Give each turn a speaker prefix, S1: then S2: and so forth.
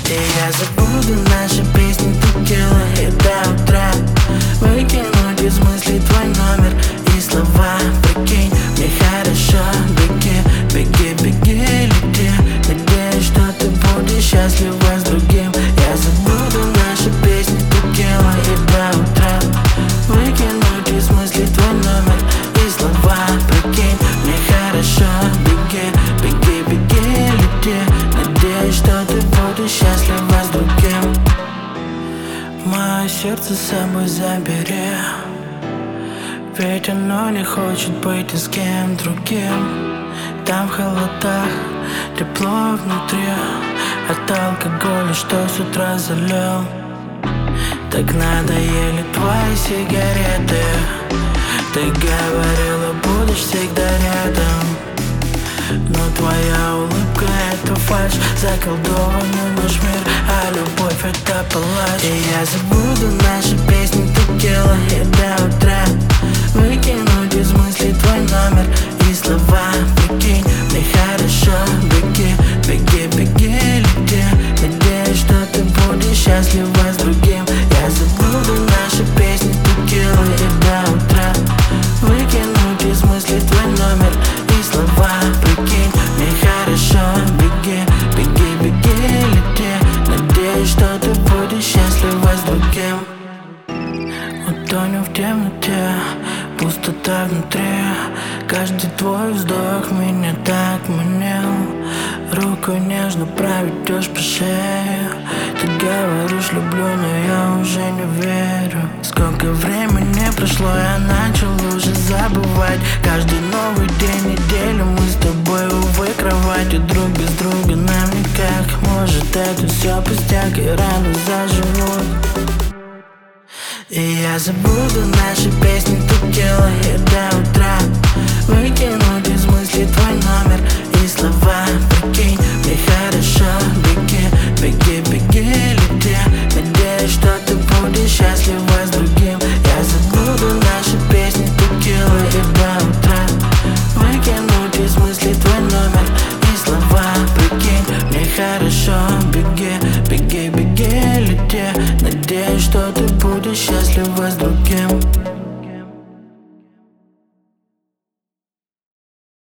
S1: И я забуду наши песни текила и до утра выкинуть из мыслей твой номер и слова. Прикинь, мне хорошо, беги, беги, беги, лети. Надеюсь, что ты будешь счастлива с другим. Я забуду наши песни текила и до утра выкинуть из мыслей твой номер и слова. Прикинь, мне хорошо, беги, беги, беги, лети. Надеюсь, что ты будешь счастлива с другим. Мое сердце с собой забери, ведь оно не хочет быть ни с кем другим. Там в холодах тепло внутри от алкоголя, что с утра залил. Так надоели твои сигареты. Ты говорила, будешь всегда рядом, но твоя улыбка — это фальшь, заколдованный наш мир, а любовь — это палач. И я забуду наши песни текила и до утра выкинуть из мыслей твой номер и слова. Прикинь, мне хорошо, беги, беги, беги, лети. Надеюсь, что ты будешь счастлива с другим. Я забуду наши песни текила и до утра выкинуть из мыслей твой номер и слова. Прикинь, мне хорошо, беги, беги, беги, лети. Надеюсь, что ты будешь счастлива с другим. Утонем в темноте, пустота внутри. Каждый твой вздох меня так манил. Руку нежно проведешь по шее. Ты говоришь люблю, но я уже не верю. Сколько времени прошло, я начал уже забывать. Каждый новый день, неделю мы с тобой, увы, кровати друг без друга нам никак. Может, это все пустяк и рано заживут. И я забуду наши песни текила и до утра выкинуть из мыслей твой номер